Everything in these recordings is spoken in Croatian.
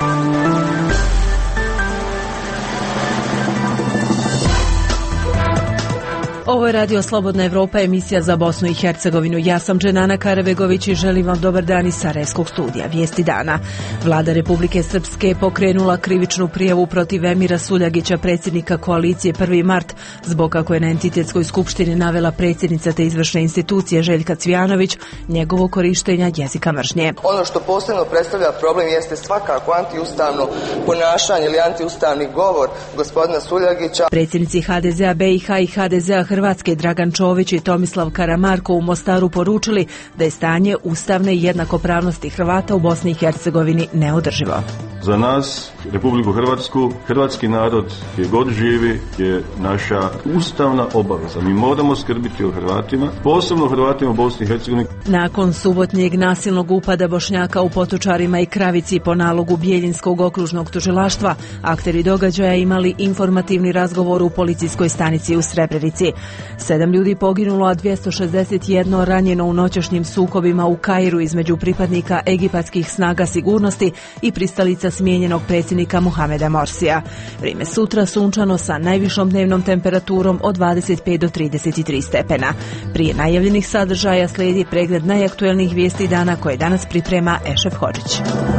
Ovo je Radio Slobodna Evropa, emisija za Bosnu i Hercegovinu. Ja sam Dženana Karabegović i želim vam dobar dan iz Sarajevskog studija. Vijesti dana. Vlada Republike Srpske pokrenula krivičnu prijavu protiv Emira Suljagića, predsjednika koalicije 1. mart, zbog kako je na entitetskoj skupštini navela predsjednica te izvršne institucije Željka Cvijanović njegovo korištenja jezika mržnje. Ono što posebno predstavlja problem jeste svakako antiustavno ponašanje ili antiustavni govor gospodina Suljagića. Predsjednici HDZ-a BiH i HDZ-a Hrvatske Dragan Čović i Tomislav Karamarko u Mostaru poručili da je stanje ustavne i jednakopravnosti Hrvata u Bosni i Hercegovini neodrživo. Za nas, Republiku Hrvatsku, hrvatski narod gdje god živi je naša ustavna obaveza. Mi moramo skrbiti o Hrvatima, posebno Hrvatima u Bosni i Hercegovini. Nakon subotnjeg nasilnog upada Bošnjaka u Potočarima i Kravici po nalogu Bijeljinskog okružnog tužilaštva, akteri događaja imali informativni razgovor u policijskoj stanici u Srebrenici. 7 ljudi poginulo, a 261 ranjeno u noćašnjim sukobima u Kairu između pripadnika egipatskih snaga sigurnosti i pristalica smijenjenog predsjednika Muhameda Morsija. Vrijeme sutra sunčano sa najvišom dnevnom temperaturom od 25 do 33 stepena. Prije najavljenih sadržaja slijedi pregled najaktuelnijih vijesti dana koje danas priprema Ešef Hodžić.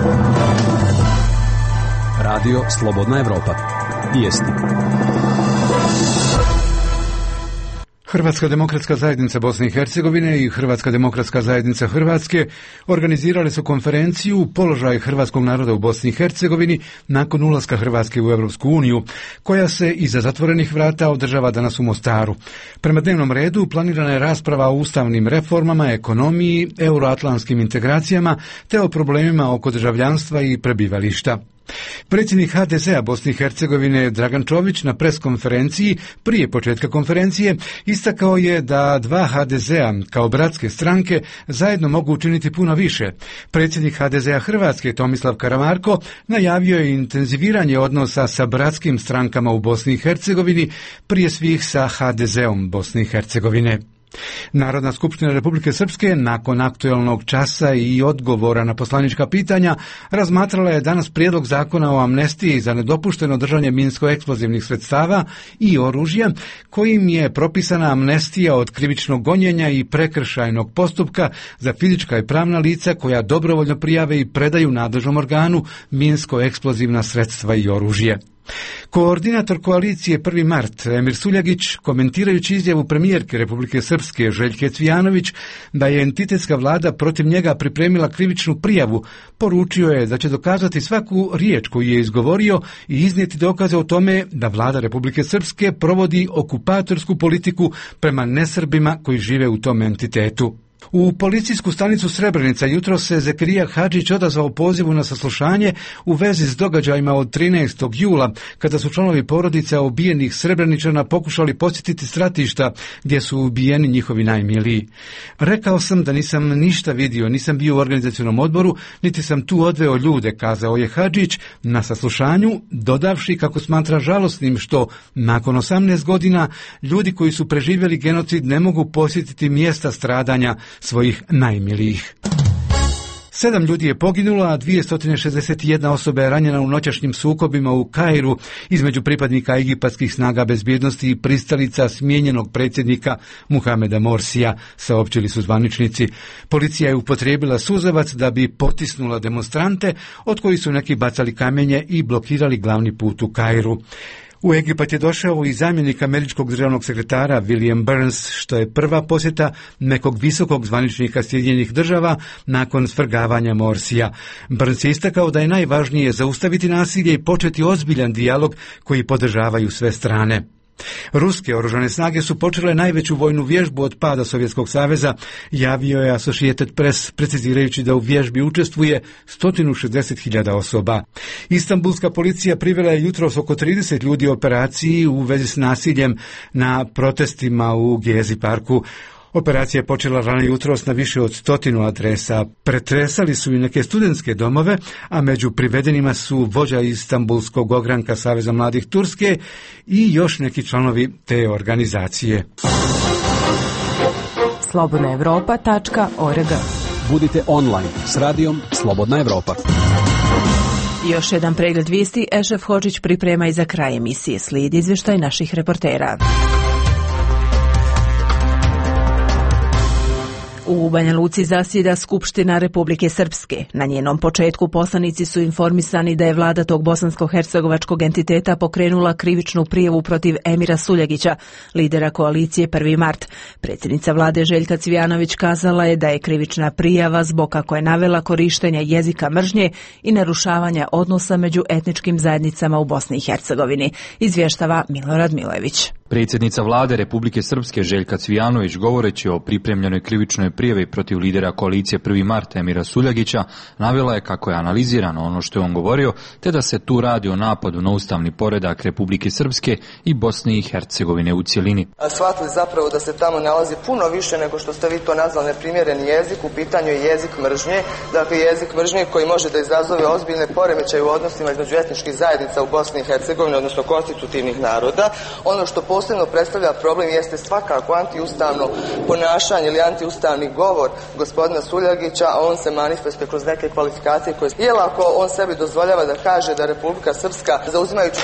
Radio Slobodna Evropa. Vijesti. Hrvatska demokratska zajednica Bosne i Hercegovine i Hrvatska demokratska zajednica Hrvatske organizirali su konferenciju Položaj hrvatskog naroda u Bosni i Hercegovini nakon ulaska Hrvatske u Europsku uniju, koja se iza zatvorenih vrata održava danas u Mostaru. Prema dnevnom redu planirana je rasprava o ustavnim reformama, ekonomiji, euroatlantskim integracijama te o problemima oko državljanstva i prebivališta. Predsjednik HDZ-a Bosne i Hercegovine Dragan Čović na preskonferenciji prije početka konferencije istakao je da dva HDZ-a kao bratske stranke zajedno mogu učiniti puno više. Predsjednik HDZ-a Hrvatske Tomislav Karamarko najavio je intenziviranje odnosa sa bratskim strankama u Bosni i Hercegovini, prije svih sa HDZ-om Bosne i Hercegovine. Narodna skupština Republike Srpske nakon aktualnog časa i odgovora na poslanička pitanja razmatrala je danas prijedlog zakona o amnestiji za nedopušteno držanje minsko-eksplozivnih sredstava i oružja, kojim je propisana amnestija od krivičnog gonjenja i prekršajnog postupka za fizička i pravna lica koja dobrovoljno prijave i predaju nadležnom organu minsko-eksplozivna sredstva i oružje. Koordinator koalicije 1. mart Emir Suljagić, komentirajući izjavu premijerke Republike Srpske Željke Cvijanović da je entitetska vlada protiv njega pripremila krivičnu prijavu, poručio je da će dokazati svaku riječ koju je izgovorio i iznijeti dokaze o tome da vlada Republike Srpske provodi okupatorsku politiku prema nesrbima koji žive u tom entitetu. U policijsku stanicu Srebrenica jutros se Zekirija Hadžić odazvao pozivu na saslušanje u vezi s događajima od 13. jula, kada su članovi porodica ubijenih Srebreničana pokušali posjetiti stratišta gdje su ubijeni njihovi najmiliji. Rekao sam da nisam ništa vidio, nisam bio u organizacionom odboru, niti sam tu odveo ljude, kazao je Hadžić na saslušanju, dodavši kako smatra žalosnim što nakon 18 godina ljudi koji su preživjeli genocid ne mogu posjetiti mjesta stradanja svojih najmilijih. 7 ljudi je poginulo, a 261 osoba je ranjena u noćašnjim sukobima u Kairu između pripadnika egipatskih snaga bezbjednosti i pristalica smijenjenog predsjednika Muhameda Morsija, saopćili su zvaničnici. Policija je upotrijebila suzavac da bi potisnula demonstrante, od kojih su neki bacali kamenje i blokirali glavni put u Kairu. U Egipat je došao i zamjenik američkog državnog sekretara William Burns, što je prva posjeta nekog visokog zvaničnika Sjedinjenih država nakon svrgavanja Morsija. Burns je istakao da je najvažnije zaustaviti nasilje i početi ozbiljan dijalog koji podržavaju sve strane. Ruske oružane snage su počele najveću vojnu vježbu od pada Sovjetskog saveza, javio je Associated Press, precizirajući da u vježbi učestvuje 160.000 osoba. Istanbulska policija privela je jutros oko 30 ljudi u operaciji u vezi s nasiljem na protestima u Gezi parku. Operacija je počela rano jutros na više od 100 adresa. Pretresali su i neke studentske domove, a među privedenima su vođa Istanbulskog ogranka Saveza mladih Turske i još neki članovi te organizacije. slobodnaevropa.org. Budite online s radijom Slobodna Evropa. Još jedan pregled vijesti Ešef Hodžić priprema i za kraj emisije. Slijedi izvještaj naših reportera. U Banja Luci zasjeda Skupština Republike Srpske. Na njenom početku poslanici su informisani da je vlada tog bosansko-hercegovačkog entiteta pokrenula krivičnu prijavu protiv Emira Suljagića, lidera koalicije 1. mart. Predsjednica vlade Željka Cvijanović kazala je da je krivična prijava zbog, kako je navela, korištenja jezika mržnje i narušavanja odnosa među etničkim zajednicama u Bosni i Hercegovini, izvještava Milorad Milojević. Predsjednica vlade Republike Srpske Željka Cvijanović, govoreći o pripremljenoj krivičnoj prijavi protiv lidera koalicije 1. mart Emira Suljagića, navela je kako je analizirano ono što je on govorio, te da se tu radi o napadu na ustavni poredak Republike Srpske i Bosne i Hercegovine u cjelini. A shvatili zapravo da se tamo nalazi puno više nego što ste vi to nazvali neprimjeren jezik. U pitanju je jezik mržnje, dakle jezik mržnje koji može da izazove ozbiljne poremećaje u odnosima između etničkih zajednica u Bosni i Hercegovini, odnosno konstitutivnih naroda. Ono što posebno predstavlja problem jeste svakako antiustavno ponašanje ili antiustavni govor gospodina Suljagića, a on se manifestuje kroz neke kvalifikacije koje je lako on sebi dozvoljava da kaže da Republika Srpska, zauzimajući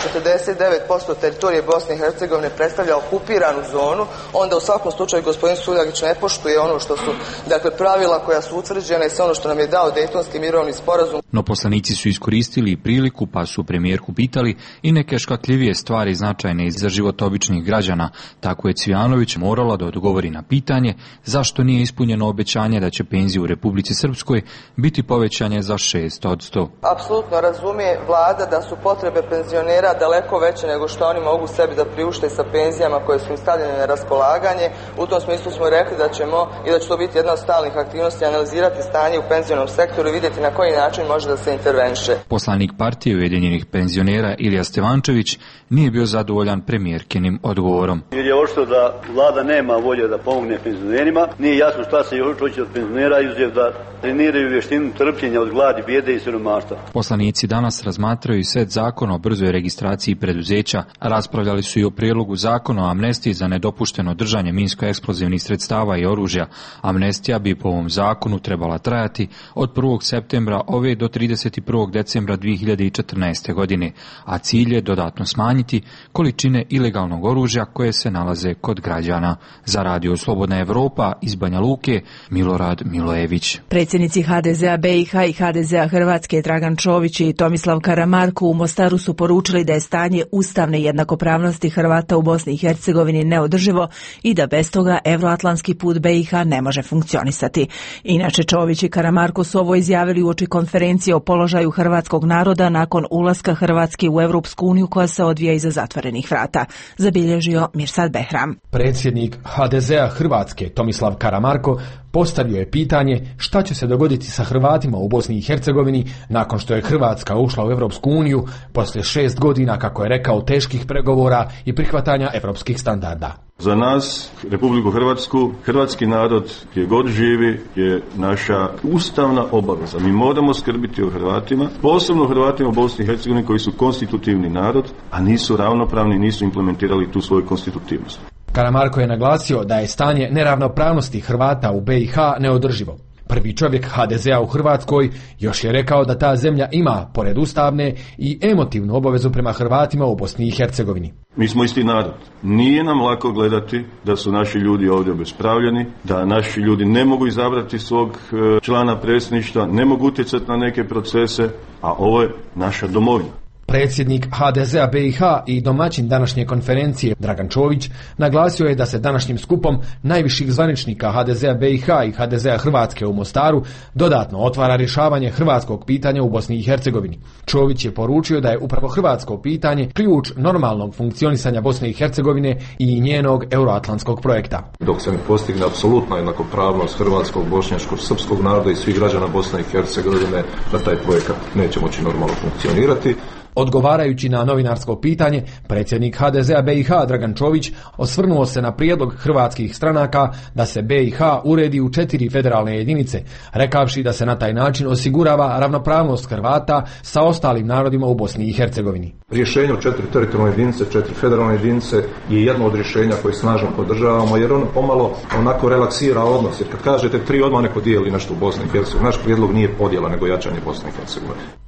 49% teritorije Bosne i Hercegovine, predstavlja okupiranu zonu, onda u svakom slučaju gospodin Suljagić ne poštuje ono što su, dakle, pravila koja su utvrđena i sve ono što nam je dao Dejtonski mirovni sporazum. No poslanici su iskoristili priliku pa su premijerku pitali i neke škakljivije stvari značajne za život običnih građana. Tako je Cvijanović morala da odgovori na pitanje zašto nije ispunjeno obećanje da će penzije u Republici Srpskoj biti povećanje za 6%. Apsolutno razumije vlada da su potrebe penzionera daleko veće nego što oni mogu sebi da priušte sa penzijama koje su im stavljene na raspolaganje. U tom smislu smo rekli da ćemo i da će to biti jedna od stalnih aktivnosti analizirati stanje u penzionom sektoru i vidjeti na koji način može da se intervenše. Poslanik partije Ujedinjenih penzionera Ilija Stevančević nije bio zadovoljan premijerkinim odgovorom. Jer je očito da vlada nema volje da pomogne penzionerima, nije jasno šta se još hoće od penzionera, izuzev da treniraju vještinu trpljenja od gladi, bijede i siromaštva. Poslanici danas razmatraju set zakona o brzoj registraciji preduzeća, raspravljali su i o prijedlogu zakona o amnestiji za nedopušteno držanje minsko-eksplozivnih sredstava i oružja. Amnestija bi po ovom zakonu trebala trajati od 1. septembra ove do 31. decembra 2014. godine, a cilj je dodatno smanjiti količine ilegalnog oružja koje se nalaze kod građana. Za Radio Slobodna Evropa iz Banja Luke, Milorad Milojević. Predsjednici HDZ-a BiH i HDZ-a Hrvatske Dragan Čović i Tomislav Karamarko u Mostaru su poručili da je stanje ustavne jednakopravnosti Hrvata u Bosni i Hercegovini neodrživo i da bez toga evroatlantski put BiH ne može funkcionisati. Inače, Čović i Karamarko su ovo izjavili uoči konferencije o položaju hrvatskog naroda nakon ulaska Hrvatske u Europsku uniju koja se odvija iza zatvorenih vrata, zabilježio Mirsad Behram. Predsjednik HDZ-a Hrvatske Tomislav Karamarko postavio je pitanje šta će se dogoditi sa Hrvatima u Bosni i Hercegovini nakon što je Hrvatska ušla u Europsku uniju poslije 6 godina, kako je rekao, teških pregovora i prihvatanja europskih standarda. Za nas, Republiku Hrvatsku, hrvatski narod gdje god živi je naša ustavna obaveza. Mi moramo skrbiti o Hrvatima, posebno Hrvatima u Bosni i Hercegovini koji su konstitutivni narod, a nisu ravnopravni, nisu implementirali tu svoju konstitutivnost. Karamarko je naglasio da je stanje neravnopravnosti Hrvata u BiH neodrživo. Prvi čovjek HDZ-a u Hrvatskoj još je rekao da ta zemlja ima, pored ustavne, i emotivnu obavezu prema Hrvatima u Bosni i Hercegovini. Mi smo isti narod. Nije nam lako gledati da su naši ljudi ovdje obespravljeni, da naši ljudi ne mogu izabrati svog člana predsjedništva, ne mogu utjecati na neke procese, a ovo je naša domovina. Predsjednik HDZ-a BiH i domaćin današnje konferencije Dragan Čović naglasio je da se današnjim skupom najviših zvaničnika HDZ-a BiH i HDZ-a Hrvatske u Mostaru dodatno otvara rješavanje hrvatskog pitanja u Bosni i Hercegovini. Čović je poručio da je upravo hrvatsko pitanje ključ normalnog funkcionisanja Bosne i Hercegovine i njenog euroatlantskog projekta. Dok se ne postigne apsolutna jednakopravnost hrvatskog, bošnjačkog, srpskog naroda i svih građana Bosne i Hercegovine, da taj projekat neće moći normalno funkcionirati. Odgovarajući na novinarsko pitanje, predsjednik HDZ-a BiH Dragan Čović osvrnuo se na prijedlog hrvatskih stranaka da se BiH uredi u 4 federalne jedinice, rekavši da se na taj način osigurava ravnopravnost Hrvata sa ostalim narodima u Bosni i Hercegovini. Rješenje o 4 teritorijalne jedinice, 4 federalne jedinice je jedno od rješenja koje snažno podržavamo, jer ono pomalo onako relaksira odnos. Jer kad kažete 3, odmah neko dijeli nešto u Bosni i Hercegovini. Naš prijedlog nije podjela, nego jačanje Bosne i Hercegovine.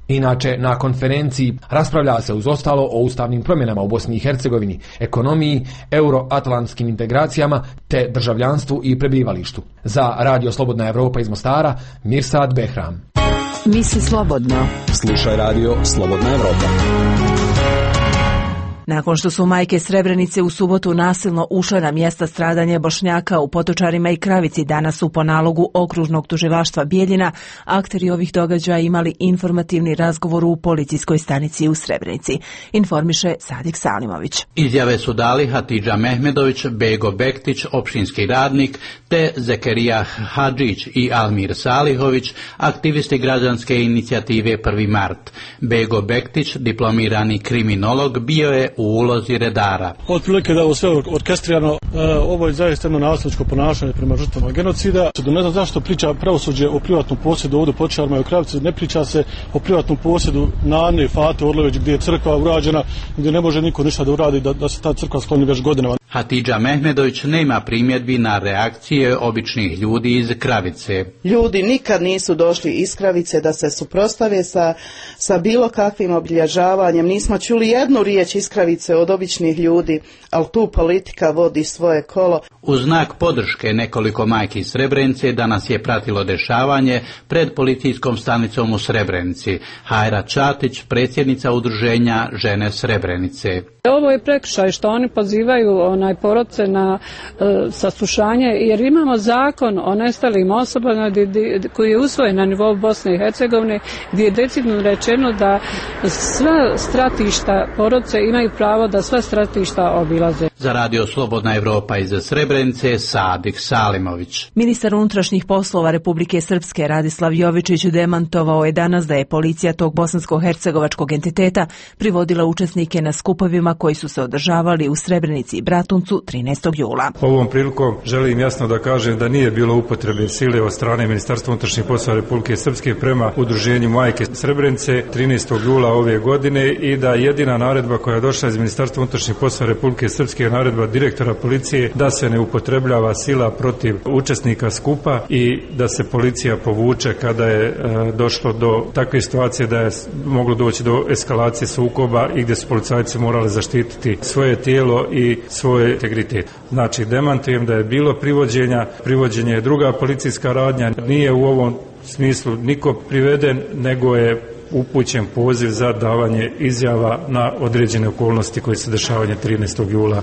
Inače, na konferenciji raspravlja se uz ostalo o ustavnim promjenama u Bosni i Hercegovini, ekonomiji, euroatlantskim integracijama te državljanstvu i prebivalištu. Za Radio Slobodna Evropa iz Mostara, Mirsad Behram. Misli slobodno. Slušaj Radio Slobodna Evropa. Nakon što su majke Srebrenice u subotu nasilno ušle na mjesta stradanja Bošnjaka u Potočarima i Kravici, danas su po nalogu okružnog tužilaštva Bijeljina akteri ovih događaja imali informativni razgovor u policijskoj stanici u Srebrenici. Informiše Sadik Salimović. Izjave su dali Hatidža Mehmedović, Bego Bektić, opštinski radnik, te Zekerija Hadžić i Almir Salihović, aktivisti građanske inicijative 1. mart. Bego Bektić, diplomirani kriminolog, bio je u ulozi redara. Otprilike da je ovo sve orkestrirano, ovo je zaista jedno nasilničko ponašanje prema žrtvama genocida. Ne znam zašto priča pravosuđe o privatnom posjedu ovdje u Potočarima i u Kravici, ne priča se o privatnom posjedu Nane Fate Orlović gdje je crkva urađena, gdje ne može niko ništa da uradi da se ta crkva skloni već godinama. Hatidža Mehmedović nema primjedbi na reakcije običnih ljudi iz Kravice. Ljudi nikad nisu došli iz Kravice da se suprotstave sa bilo kakvim obilježavanjem. Nismo čuli jednu riječ iz Kravice od običnih ljudi, ali tu politika vodi svoje kolo. U znak podrške nekoliko majki iz Srebrenice danas je pratilo dešavanje pred policijskom stanicom u Srebrenici. Hajra Čatić, predsjednica udruženja Žene Srebrenice. Ovo je prekršaj što oni pozivaju porodce na saslušanje, jer imamo zakon o nestalim osobama koji je usvojen na nivou Bosne i Hercegovine, gdje je decidno rečeno da sva stratišta porodce imaju pravo da sva stratišta obilaze. Za Radio Slobodna Evropa iz Srebrenice, Sadik Salimović. Ministar unutrašnjih poslova Republike Srpske Radislav Jovičić demantovao je danas da je policija tog bosansko-hercegovačkog entiteta privodila učesnike na skupovima koji su se održavali u Srebrenici i Bratuncu 13. jula. Ovom prilikom želim jasno da kažem da nije bilo upotrebe sile od strane Ministarstva unutrašnjih poslova Republike Srpske prema udruženju Majke Srebrenice 13. jula ove godine i da jedina naredba koja je došla iz Ministarstva unutrašnjih poslova Republike Srpske je naredba direktora policije da se ne upotrebljava sila protiv učesnika skupa i da se policija povuče kada je došlo do takve situacije da je moglo doći do eskalacije sukoba i gdje su policajci morali zaštititi svoje tijelo i svoj integritet. Znači, demantujem da je bilo privođenja, privođenje je druga policijska radnja, nije u ovom smislu niko priveden, nego je upućen poziv za davanje izjava na određene okolnosti koje se dešavaju 13. jula.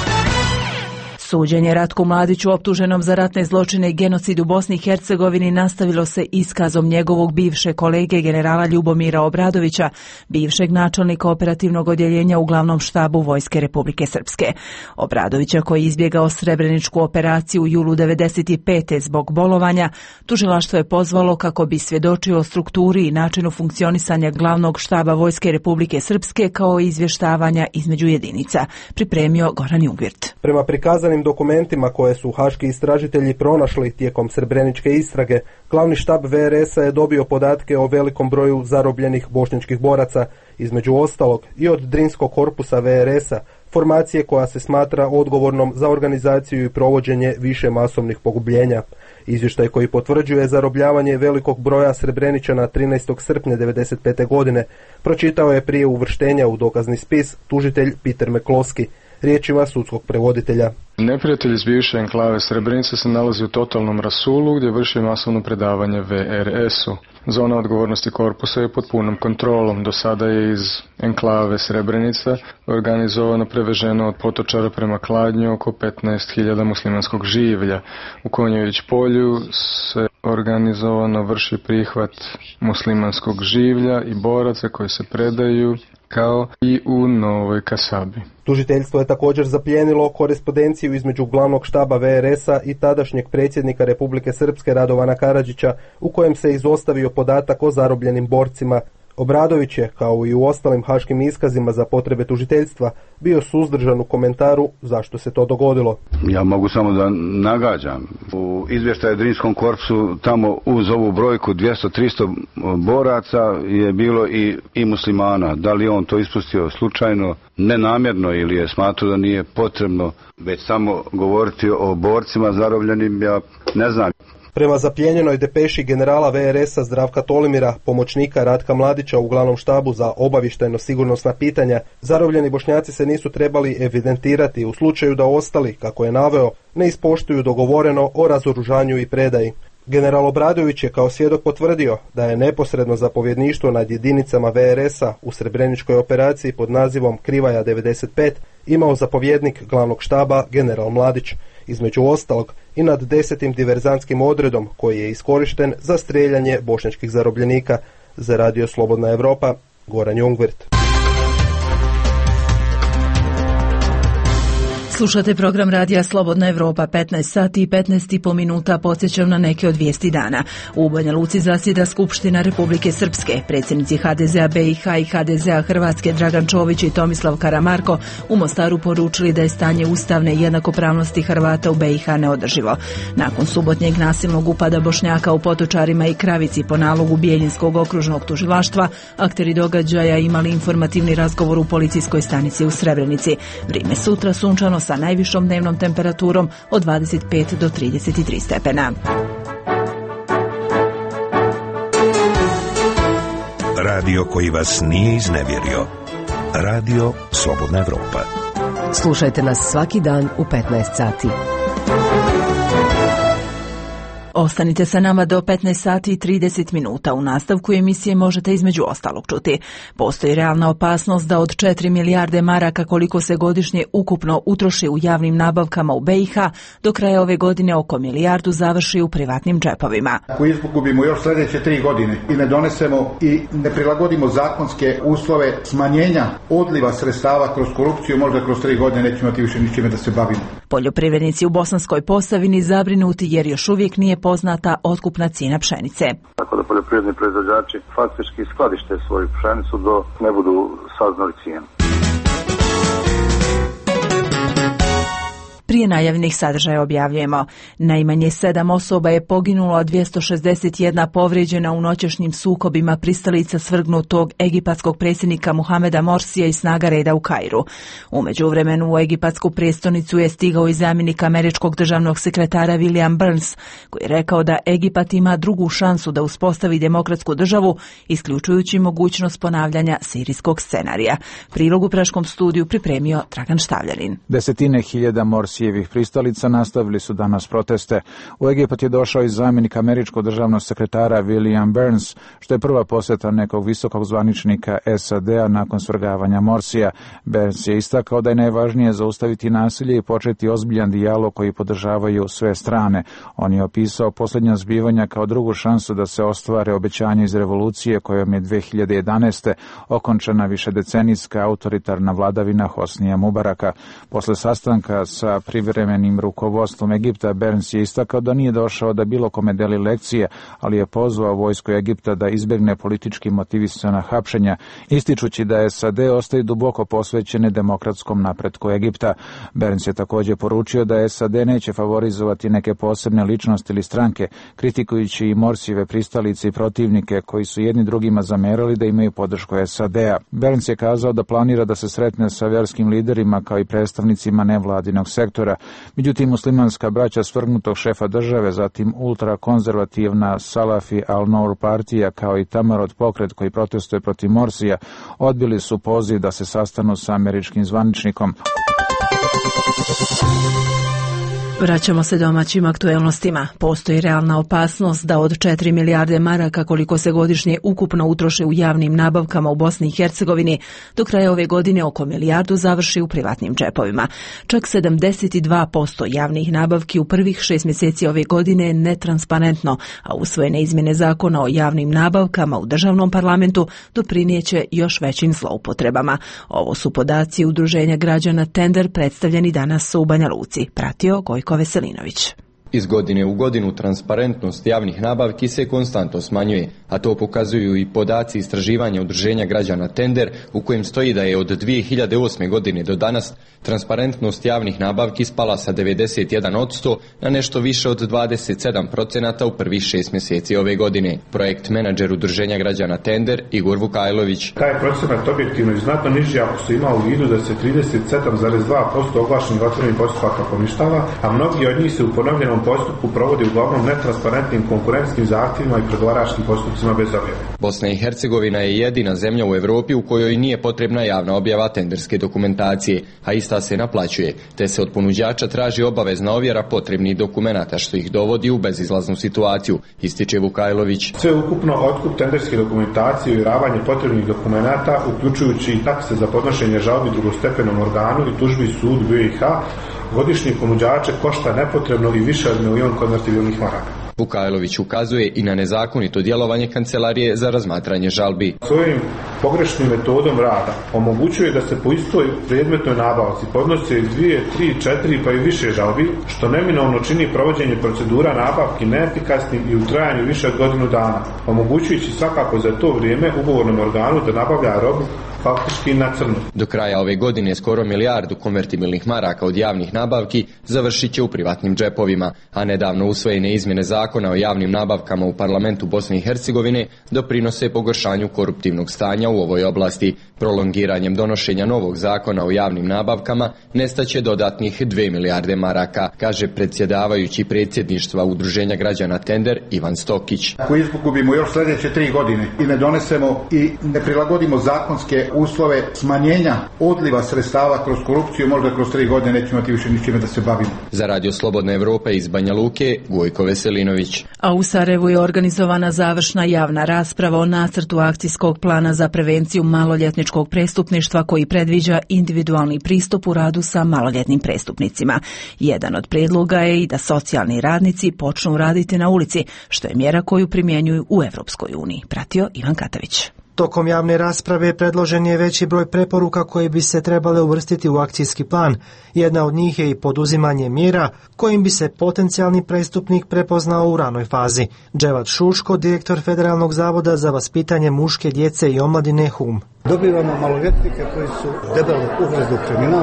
Suđenje Ratku Mladiću optuženom za ratne zločine i genocid u Bosni i Hercegovini nastavilo se iskazom njegovog bivše kolege generala Ljubomira Obradovića, bivšeg načelnika operativnog odjeljenja u glavnom štabu Vojske Republike Srpske. Obradovića, koji je izbjegao srebreničku operaciju u julu 1995. zbog bolovanja, tužilaštvo je pozvalo kako bi svjedočio o strukturi i načinu funkcionisanja glavnog štaba Vojske Republike Srpske kao i izvještavanja između jedinica. Pripremio Goran Jungvirt. Prema prikazanim dokumentima koje su haški istražitelji pronašli tijekom srebreničke istrage, glavni štab VRS-a je dobio podatke o velikom broju zarobljenih bošnjačkih boraca, između ostalog i od Drinskog korpusa VRS-a, formacije koja se smatra odgovornom za organizaciju i provođenje više masovnih pogubljenja. Izvještaj koji potvrđuje zarobljavanje velikog broja Srebreničana 13. srpnja 1995. godine pročitao je prije uvrštenja u dokazni spis tužitelj Peter Mekloski, riječima sudskog prevoditelja. Neprijatelj iz bivše enklave Srebrenica se nalazi u totalnom rasulu gdje vrši masovno predavanje VRS-u. Zona odgovornosti korpusa je pod punom kontrolom. Do sada je iz enklave Srebrenica organizovano preveženo od Potočara prema Kladnju oko 15.000 muslimanskog življa. U Konjević polju se organizovano vrši prihvat muslimanskog življa i boraca koji se predaju, kao i u Novoj Kasabi. Tužiteljstvo je također zaplijenilo korespondenciju između glavnog štaba VRS-a i tadašnjeg predsjednika Republike Srpske Radovana Karadžića, u kojem se izostavio podatak o zarobljenim borcima. Obradović je, kao i u ostalim haškim iskazima za potrebe tužiteljstva, bio suzdržan u komentaru zašto se to dogodilo. Ja mogu samo da nagađam. U izvještaju Drinskom korpusu tamo uz ovu brojku 200-300 boraca je bilo i muslimana. Da li on to ispustio slučajno, nenamjerno ili je smatrao da nije potrebno već samo govoriti o borcima zarobljenim, ja ne znam. Prema zapljenjenoj depeši generala VRS-a Zdravka Tolimira, pomoćnika Ratka Mladića u glavnom štabu za obavještajno-sigurnosna pitanja, zarobljeni Bošnjaci se nisu trebali evidentirati u slučaju da ostali, kako je naveo, ne ispoštuju dogovoreno o razoružanju i predaji. General Obradović je kao svjedok potvrdio da je neposredno zapovjedništvo nad jedinicama VRS-a u srebreničkoj operaciji pod nazivom Krivaja 95 imao zapovjednik glavnog štaba general Mladić, između ostalog i nad 10. diverzantskim odredom koji je iskorišten za strijeljanje bošnjačkih zarobljenika. Za Radio Slobodna Evropa, Goran Jungwirth. Slušate program Radija Slobodna Evropa, 15 sati i 15,5 minuta. Podsjećam na neke od vijesti dana. U Banja Luci zasjeda Skupština Republike Srpske. Predsjednici HDZ-a BiH i HDZ-a Hrvatske Dragan Čović i Tomislav Karamarko u Mostaru poručili da je stanje ustavne jednakopravnosti Hrvata u BiH neodrživo. Nakon subotnjeg nasilnog upada Bošnjaka u Potočarima i Kravici po nalogu Bijeljinskog okružnog tužilaštva, akteri događaja imali informativni razgovor u policijskoj stanici u Srebrenici. Vrijeme sutra sunčano sa najvišom dnevnom temperaturom od 25 do 33 stepena. Radio koji vas nije iznevjerio. Radio Slobodna Evropa. Slušajte nas svaki dan u 15 sati. Ostanite sa nama do 15 sati i 30 minuta. U nastavku emisije možete između ostalog čuti. Postoji realna opasnost da od 4 milijarde maraka koliko se godišnje ukupno utroši u javnim nabavkama u BiH, do kraja ove godine oko milijardu završi u privatnim džepovima. Ako izgubimo još sljedeće 3 godine i ne donesemo i ne prilagodimo zakonske uslove smanjenja odliva sredstava kroz korupciju, možda kroz 3 godine nećemo imati više ničime da se bavimo. Poljoprivrednici u Bosanskoj Posavini zabrinuti jer još uvijek nije poznata otkupna cijena pšenice. Tako da poljoprivredni proizvođači faktički skladište svoju pšenicu dok ne budu saznali cijenu. Prije najavljenih sadržaja objavljujemo. Najmanje 7 osoba je poginulo, a 261 povrijeđena u noćašnjim sukobima pristalica svrgnutog egipatskog predsjednika Muhameda Morsija i snaga reda u Kairu. U međuvremenu u egipatsku prijestolnicu je stigao i zamjenik američkog državnog sekretara William Burns, koji je rekao da Egipat ima drugu šansu da uspostavi demokratsku državu, isključujući mogućnost ponavljanja sirijskog scenarija. Prilog u Praškom studiju pripremio Dragan Štavljanin. Desetine hiljada Morsijevih pristalica nastavili su danas proteste. U Egipat je došao i zamjenik američkog državnog sekretara William Burns, što je prva posjeta nekog visokog zvaničnika SAD-a nakon svrgavanja Morsija. Burns je istakao da je najvažnije zaustaviti nasilje i početi ozbiljan dijalog koji podržavaju sve strane. On je opisao posljednja zbivanja kao drugu šansu da se ostvare obećanje iz revolucije kojom je 2011. okončana višedecenijska autoritarna vladavina Hosnija Mubaraka. Posle sastanka sa privremenim rukovodstvom Egipta, Burns je istakao da nije došao da bilo kome deli lekcije, ali je pozvao vojsku Egipta da izbjegne politički motivisana hapšenja, ističući da SAD ostaje duboko posvećene demokratskom napretku Egipta. Burns je također poručio da SAD neće favorizovati neke posebne ličnosti ili stranke, kritikujući i Morsijeve pristalice i protivnike koji su jedni drugima zamerali da imaju podršku SAD-a. Burns je kazao da planira da se sretne sa vjerskim liderima kao i predstavnicima nevladinog sektora. Međutim, muslimanska braća svrgnutog šefa države, zatim ultrakonzervativna Salafi al-Nour partija kao i Tamarot pokret koji protestuje protiv Morsija odbili su poziv da se sastanu sa američkim zvaničnikom. Vraćamo se domaćim aktuelnostima. Postoji realna opasnost da od 4 milijarde maraka koliko se godišnje ukupno utroše u javnim nabavkama u Bosni i Hercegovini, do kraja ove godine oko milijardu završi u privatnim džepovima. Čak 72% javnih nabavki u prvih 6 mjeseci ove godine je netransparentno, a usvojene izmjene zakona o javnim nabavkama u državnom parlamentu doprinijeće još većim zloupotrebama. Ovo su podaci Udruženja građana Tender predstavljeni danas u Banja Luci. Pratio Gojko Veselinović. Iz godine u godinu transparentnost javnih nabavki se konstantno smanjuje, a to pokazuju i podaci istraživanja Udruženja građana Tender, u kojem stoji da je od 2008. godine do danas transparentnost javnih nabavki spala sa 91% na nešto više od 27% u prvih 6 mjeseci ove godine. Projekt menadžer Udruženja građana Tender Igor Vukajlović. Taj procenat objektivno je znatno niži ako se ima u vidu da se 37,2% oglašenih otvorenih postupaka poništava, a mnogi od njih se u ponovljenom stečajnom postupku provodi uglavnom netransparentnim konkurentskim zahtjevima i pregovaračkim postupcima bez objave. Bosna i Hercegovina je jedina zemlja u Europi u kojoj nije potrebna javna objava tenderske dokumentacije, a ista se naplaćuje, te se od ponuđača traži obavezna ovjera potrebnih dokumenata, što ih dovodi u bezizlaznu situaciju, ističe Vukajlović. Sve ukupno otkup tenderske dokumentacije i ovjeravanje potrebnih dokumenata, uključujući i takse za podnošenje žalbi drugostepenom organu i tužbi sudu BiH, godišnji ponuđače košta nepotrebno i više od 1 milion konvertibilnih maraka. Vukajlović ukazuje i na nezakonito djelovanje Kancelarije za razmatranje žalbi. Svojim pogrešnim metodom rada omogućuje da se po istoj predmetnoj nabavci podnose 2, 3, 4 pa i više žalbi, što neminovno čini provođenje procedura nabavki neefikasnim i u trajanju više od godinu dana, omogućujući svakako za to vrijeme ugovornom organu da nabavlja robu faktički na crno. Do kraja ove godine skoro 1 milijardu konvertibilnih maraka od javnih nabavki završit će u privatnim džepovima, a nedavno usvojene izmjene zakona o javnim nabavkama u parlamentu Bosne i Hercegovine doprinose pogoršanju koruptivnog stanja u ovoj oblasti. Prolongiranjem donošenja novog zakona o javnim nabavkama nestaće dodatnih 2 milijarde maraka, kaže predsjedavajući predsjedništva Udruženja građana Tender Ivan Stokić. Ako izgubimo još sljedeće 3 godine i ne donesemo i ne prilagodimo zakonske uslove smanjenja odliva sredstava kroz korupciju, možda kroz 3 godine nećemo imati više ničime da se bavimo. Za Radio Slobodna Evropa iz Banja Luke, Gojko Veselinović. A u Sarajevu je organizovana završna javna rasprava o nacrtu akcijskog plana za prevenciju maloljetničkog prestupništva koji predviđa individualni pristup u radu sa maloljetnim prestupnicima. Jedan od prijedloga je i da socijalni radnici počnu raditi na ulici, što je mjera koju primjenjuju u Europskoj uniji. Pratio Ivan Katavić. Tokom javne rasprave predložen je veći broj preporuka koje bi se trebale uvrstiti u akcijski plan. Jedna od njih je i poduzimanje mjera kojim bi se potencijalni prestupnik prepoznao u ranoj fazi. Dževat Šuško, direktor Federalnog zavoda za vaspitanje muške djece i omladine HUM. Dobivamo maloljetnike koji su debelo ugrezli u kriminal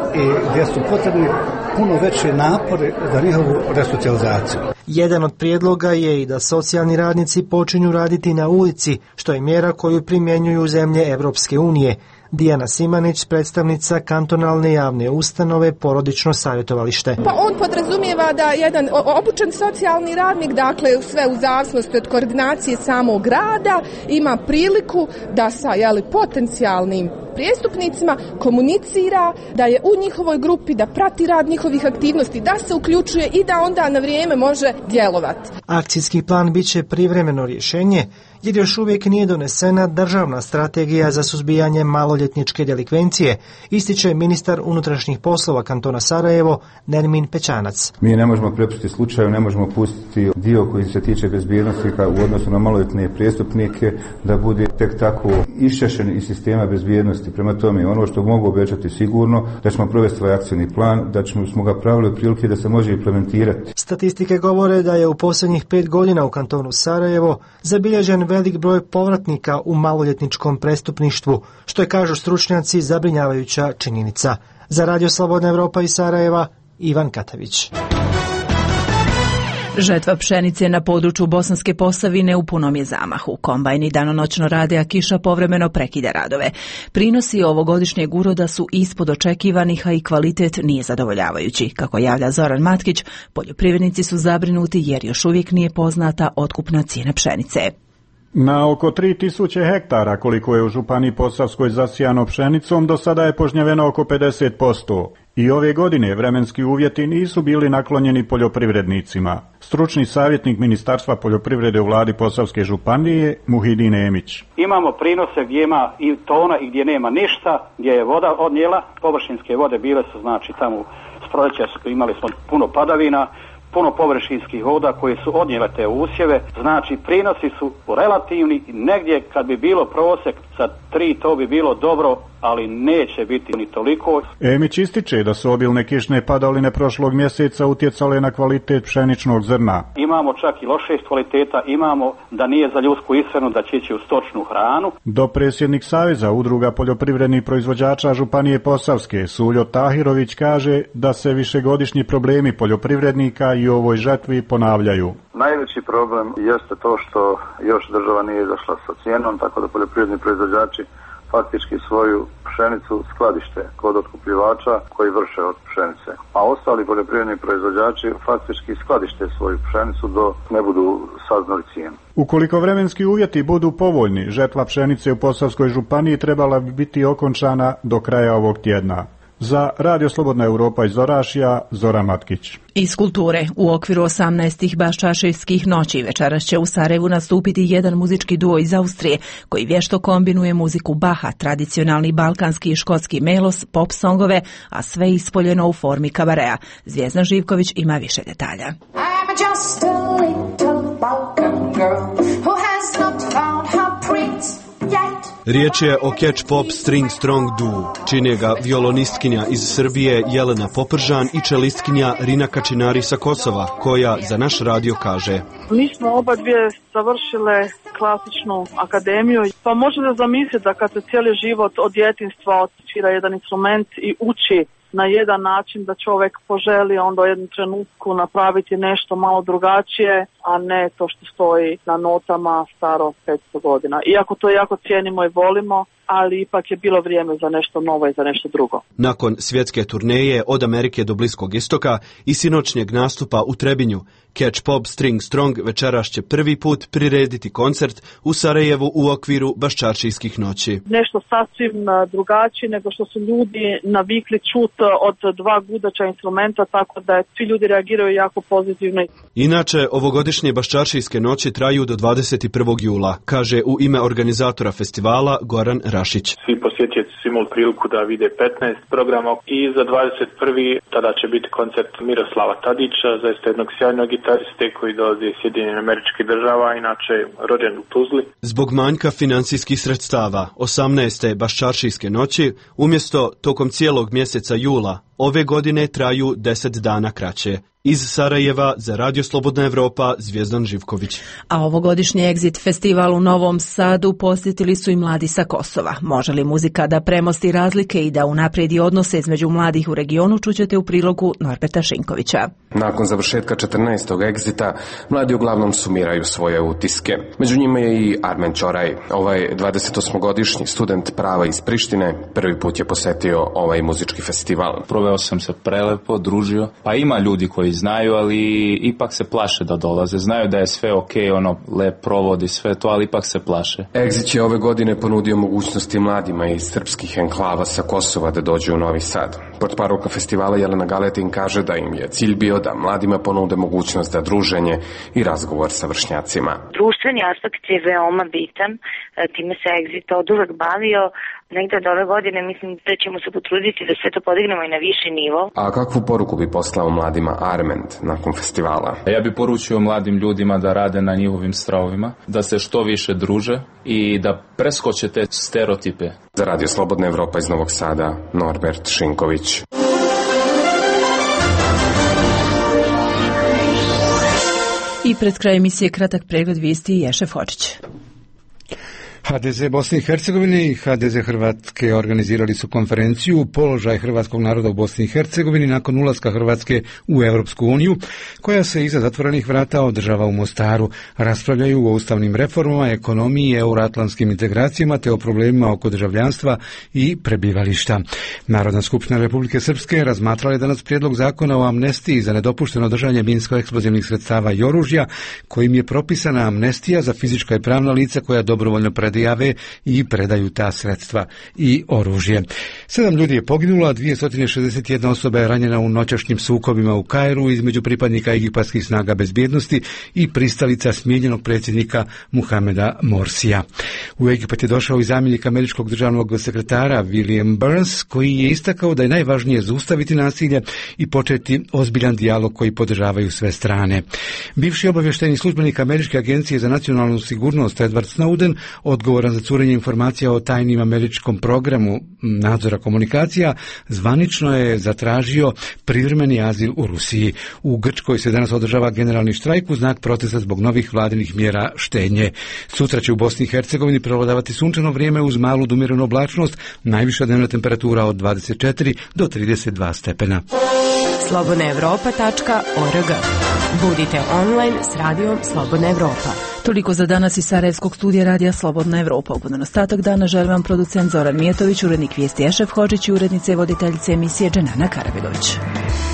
i gdje su potrebni puno veći napori za njihovu resocijalizaciju. Jedan od prijedloga je i da socijalni radnici počinju raditi na ulici, što je mjera koju primjenjuju zemlje Europske unije. Dijana Simanić, predstavnica kantonalne javne ustanove Porodično savjetovalište. Pa on podrazumijeva da jedan obučen socijalni radnik, dakle sve u zavisnosti od koordinacije samog rada, ima priliku da sa potencijalnim prijestupnicima komunicira, da je u njihovoj grupi, da prati rad njihovih aktivnosti, da se uključuje i da onda na vrijeme može djelovati. Akcijski plan bit će privremeno rješenje jer još uvijek nije donesena državna strategija za suzbijanje maloljetničke delikvencije, ističe ministar unutrašnjih poslova kantona Sarajevo Nermin Pećanac. Mi ne možemo prepustiti slučaju, ne možemo pustiti dio koji se tiče bezbjednosti u odnosu na maloljetne prijestupnike da bude tek tako iščešen iz sistema bezbjednosti. Prema tome, ono što mogu obećati sigurno da ćemo provesti ovaj akcijni plan, da smo ga pravili u prilike da se može implementirati. Statistike govore da je u posljednjih 5 godina u kantonu Sarajevo zabilježen velik broj povratnika u maloljetničkom prestupništvu, što je, kažu stručnjaci, zabrinjavajuća činjenica. Za Radio Slobodna Evropa iz Sarajeva, Ivan Katavić. Žetva pšenice na području Bosanske Posavine u punom je zamahu. Kombajni danonoćno rade, a kiša povremeno prekida radove. Prinosi ovogodišnjeg uroda su ispod očekivanih, a i kvalitet nije zadovoljavajući. Kako javlja Zoran Matkić, poljoprivrednici su zabrinuti jer još uvijek nije poznata otkupna cijena pšenice. Na oko 3000 hektara koliko je u županiji Posavskoj zasijano pšenicom, do sada je požnjeveno oko 50%. I ove godine vremenski uvjeti nisu bili naklonjeni poljoprivrednicima. Stručni savjetnik Ministarstva poljoprivrede u vladi Posavske županije Muhidin Emić. Imamo prinose gdje ima i tona i gdje nema ništa, gdje je voda odnijela, površinske vode bile su, znači tamo s proljeća imali smo puno padavina, puno površinskih voda koje su odnijele te usjeve, znači prinosi su relativni, negdje kad bi bilo prosjek sa 3 to bi bilo dobro, ali neće biti ni toliko. Emić ističe da su obilne kišne padaline prošlog mjeseca utjecale na kvalitet pšeničnog zrna. Imamo čak i loše kvaliteta, imamo da nije za ljudsku ishranu, da će ići u stočnu hranu. Dopredsjednik Saveza udruga poljoprivrednih proizvođača Županije Posavske, Suljo Tahirović, kaže da se višegodišnji problemi poljoprivrednika i u ovoj žetvi ponavljaju. Najveći problem jeste to što još država nije izašla sa cijenom, tako da poljoprivredni proizvođači faktički svoju pšenicu skladište kod otkupljivača koji vrše od pšenice. A ostali poljoprivredni proizvođači faktički skladište svoju pšenicu dok ne budu saznali cijenu. Ukoliko vremenski uvjeti budu povoljni, žetva pšenice u Posavskoj županiji trebala bi biti okončana do kraja ovog tjedna. Za Radio Slobodna Europa iz Orašja, Zoran Matkić. Iz kulture, u okviru 18. Baščaršijskih noći večeras će u Sarajevu nastupiti jedan muzički duo iz Austrije koji vješto kombinuje muziku Baha, tradicionalni balkanski i škotski melos, pop songove, a sve ispoljeno u formi kabarea. Zvijezda Živković ima više detalja. I'm just a little Balkan girl who has not found her prince yet. Riječ je o Catch Pop String Strong Duo. Čine ga violonistkinja iz Srbije Jelena Popržan i čelistkinja Rina Kačinari sa Kosova, koja za naš radio kaže: Mi smo oba dvije završile klasičnu akademiju, pa možete zamisliti da kad se cijeli život od djetinjstva odsvira jedan instrument i uči na jedan način da čovjek poželi onda u jednom trenutku napraviti nešto malo drugačije, a ne to što stoji na notama staro 500 godina. Iako to jako cijenimo i volimo, ali ipak je bilo vrijeme za nešto novo i za nešto drugo. Nakon svjetske turneje od Amerike do Bliskog istoka i sinoćnjeg nastupa u Trebinju, Catch Pop String Strong večeras će prvi put prirediti koncert u Sarajevu u okviru Baščaršijskih noći. Nešto sasvim drugačije nego što su ljudi navikli čuti od dva gudača instrumenta, tako da svi ljudi reagiraju jako pozitivno. Inače, ovogodišnje Baščaršijske noći traju do 21. jula, kaže u ime organizatora festivala Goran Rašić. Svi posjetioci su imali priliku da vide 15 programa i za 21. tada će biti koncert Miroslava Tadića, zaista jednog sjajnog gitariste koji dolazi iz Sjedinjenih Američkih Država, inače rođen u Tuzli. Zbog manjka financijskih sredstava, 18. Baščaršijske noći, umjesto tokom cijelog mjeseca jula, ove godine traju 10 dana kraće. Iz Sarajeva za Radio Slobodna Evropa, Zvijezdan Živković. A ovogodišnji Exit festival u Novom Sadu posjetili su i mladi sa Kosova. Može li muzika da premosti razlike i da unaprijedi odnose između mladih u regionu, čućete u prilogu Norberta Šinkovića. Nakon završetka 14. Exita, mladi uglavnom sumiraju svoje utiske. Među njima je i Armen Ćoraj. Ovaj 28-godišnji student prava iz Prištine prvi put je posjetio ovaj muzički festival. Proveo sam se prelepo, družio, pa ima ljudi koji znaju, ali ipak se plaše da dolaze. Znaju da je sve ok, lep provod i sve to, ali ipak se plaše. Exit je ove godine ponudio mogućnosti mladima iz srpskih enklava sa Kosova da dođu u Novi Sad. Portparolka festivala Jelena Galetin kaže da im je cilj bio da mladima ponude mogućnost za druženje i razgovor sa vršnjacima. Društveni aspekt je veoma bitan, time se Exit oduvek bavio. Negde od ove godine mislim da ćemo se potruditi da sve to podignemo i na viši nivo. A kakvu poruku bi poslao mladima Arment nakon festivala? Ja bi poručio mladim ljudima da rade na njihovim stravovima, da se što više druže i da preskoče te stereotipe. Za Radio Slobodna Evropa iz Novog Sada, Norbert Šinković. I pred kraj emisije kratak pregled vijesti Ješef Hočić. HDZ Bosne i Hercegovine i HDZ Hrvatske organizirali su konferenciju Položaj hrvatskog naroda u Bosni i Hercegovini nakon ulaska Hrvatske u Europsku uniju, koja se iza zatvorenih vrata održava u Mostaru. Raspravljaju o ustavnim reformama, ekonomiji, euroatlantskim integracijama te o problemima oko državljanstva i prebivališta. Narodna skupština Republike Srpske razmatrala je danas prijedlog zakona o amnestiji za nedopušteno držanje minsko-eksplozivnih sredstava i oružja, kojim je propisana amnestija za fizička i pravna lica koja dobrovoljno predjave i predaju ta sredstva i oružje. 7 ljudi je poginulo, a 261 osoba je ranjena u noćašnjim sukobima u Kairu između pripadnika egipatskih snaga bezbjednosti i pristalica smijenjenog predsjednika Muhameda Morsija. U Egipat je došao i zamjenik američkog državnog sekretara William Burns, koji je istakao da je najvažnije zaustaviti nasilje i početi ozbiljan dijalog koji podržavaju sve strane. Bivši obavještajni službenik Američke agencije za nacionalnu sigurnost Edward Snowden, odgovoran za curenje informacija o tajnim američkom programu nadzora komunikacija, zvanično je zatražio privremeni azil u Rusiji. U Grčkoj se danas održava generalni štrajk u znak protesta zbog novih vladinih mjera štednje. Sutra će u Bosni i Hercegovini prevladavati sunčano vrijeme uz malu do umjerenu oblačnost, najviša dnevna temperatura od 24 do 32 stepena. slobodnaevropa.org. Budite online s radijom Slobodna Evropa. Toliko za danas iz Sarajevskog studija radija Slobodna Evropa. Ugodan ostatak dana želim vam producent Zoran Mijetović, urednik vijesti Ešef Hodžić i urednice i voditeljice emisije Dženana Karabegović.